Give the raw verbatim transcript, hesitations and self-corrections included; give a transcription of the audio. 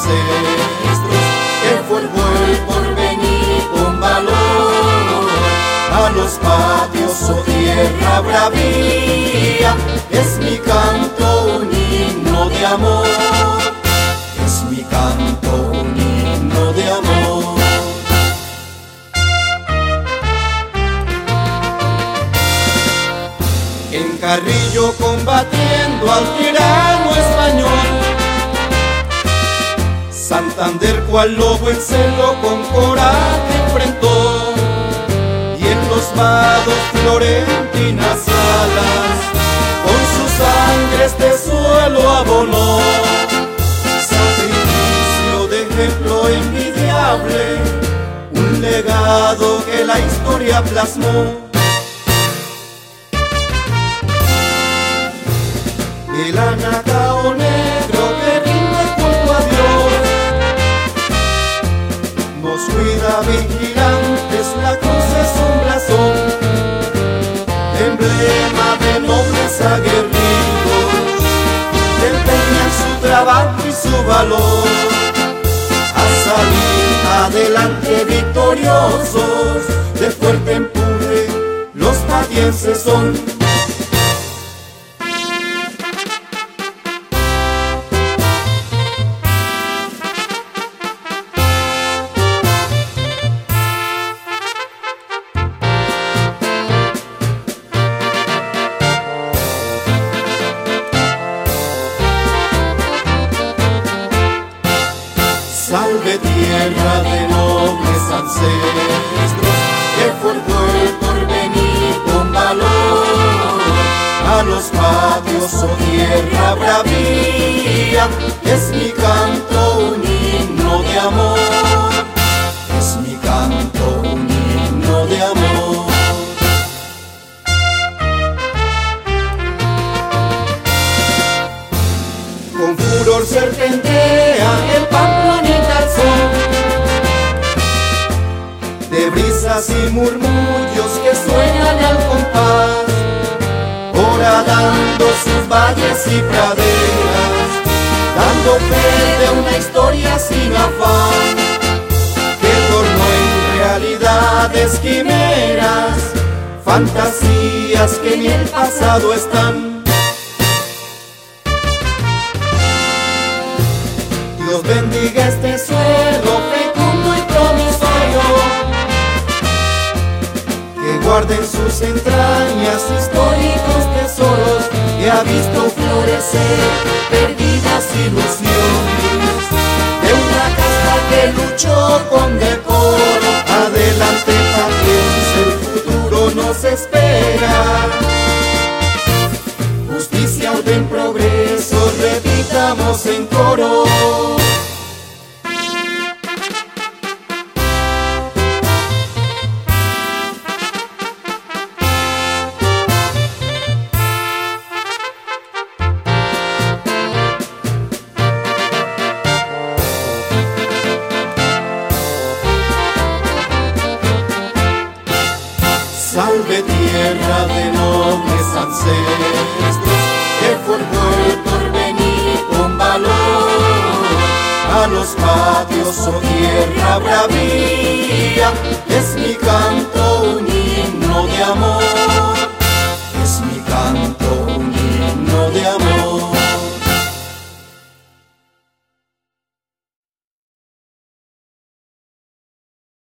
ancestros, que forjó el porvenir con valor. A los patios, oh tierra bravía, es mi canto un himno de amor, es mi canto un himno de amor. En Carrillo combatiendo al tirano español, Santander cual lobo en celo con coraje enfrentó, y en los vados florentinas alas con su sangre este suelo abonó. Sacrificio de ejemplo envidiable, un legado que la historia plasmó. El anacao negro que rinde culto a Dios nos cuida vigilantes, la cruz es un blasón, emblema de nobles aguerridos que empeñan su trabajo y su valor a salir adelante victoriosos. De fuerte empuje los patienses son. Salve tierra de nobles ancestros, que forjó el porvenir con valor. A los patios, oh tierra bravía, es mi canto un himno de amor, es mi canto un himno de amor. Con furor serpentea el pamplonita al son, de brisas y murmullos que suenan al compás, horadando sus valles y praderas, dando fe de una historia sin afán, que tornó en realidades quimeras, fantasías que en el pasado están. Dios bendiga este suelo fecundo y promisorio, que guarde en sus entrañas históricos tesoros, que ha visto florecer perdidas ilusiones de una casta que luchó con decoro. Adelante patiense, el futuro nos espera. Justicia, orden, progreso, repitamos en coro. Salve tierra de nobles ancestros, que forjó el porvenir con valor. A los patios, oh tierra bravía, es mi canto